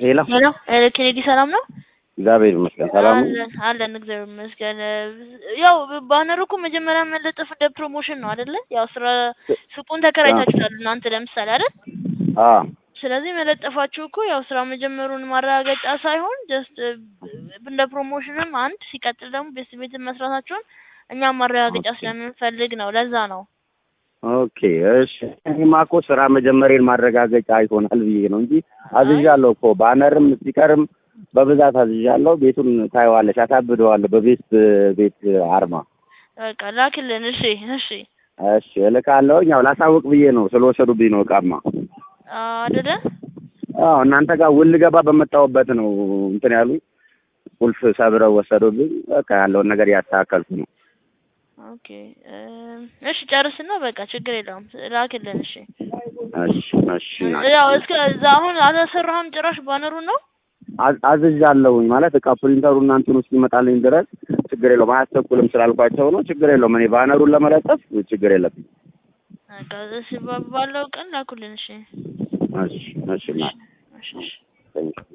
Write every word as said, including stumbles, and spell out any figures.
ሄሎ ሄሎ ኬኔዲ ሰላም ነው? እግዚአብሔር ይመስገን ሰላም ነው። አለን አለን እግዚአብሔር ይመስገን። ያው ባነሩ እኮ መጀመሪያ መለጠፍ እንደ ፕሮሞሽን ነው አይደለ? ያው ስራ ሱቁን ተከራይታችኋል እናንተ ለምሳሌ አይደል? አዎ ስለዚህ መለጠፋችሁ እኮ ያው ስራ መጀመሩን ማረጋገጫ ሳይሆን ጀስት እንደ ፕሮሞሽንም አንድ ሲቀጥል ደግሞ ቤት መስራታችሁን እኛም ማረጋገጫ ስለምንፈልግ ነው። ለዛ ነው። ኦኬ እሺ። እኔማ እኮ ስራ መጀመሪያን ማረጋገጫ ይሆናል ብዬ ነው እንጂ አዝዣለሁ እኮ ባነርም ስቲከርም በብዛት አዝዣለሁ። ቤቱን ታይዋለሽ፣ አሳብደዋለሁ በቤት ቤት አርማ። በቃ ላክልን። እሺ እሺ እሺ እልካለሁ። ያው ላሳውቅ ብዬ ነው ስለወሰዱብኝ ነው እቃማ አይደለ? አዎ እናንተ ጋር ውል ገባ በመጣሁበት ነው እንትን ያሉኝ። ቁልፍ ሰብረው ወሰዱብኝ። በቃ ያለውን ነገር ያስተካከልኩ ነው። ኦኬ እሺ ጨርስና በቃ ችግር የለውም ላክልን። እሺ እሺ እሺ ያው እስከ እዛ አሁን አላሰራህም ጭራሽ ባነሩ ነው አዝዣለሁኝ ማለት እቃ ፕሪንተሩ እና እንትኑ እስኪመጣልኝ ድረስ ችግር የለውም አያስቸኩልም ስላልኳቸው ነው። ችግር የለውም እኔ ባነሩን ለመለጠፍ ችግር የለብኝም። በቃ እሺ ባለው ቀን ላኩልን። እሺ እሺ እሺ እሺ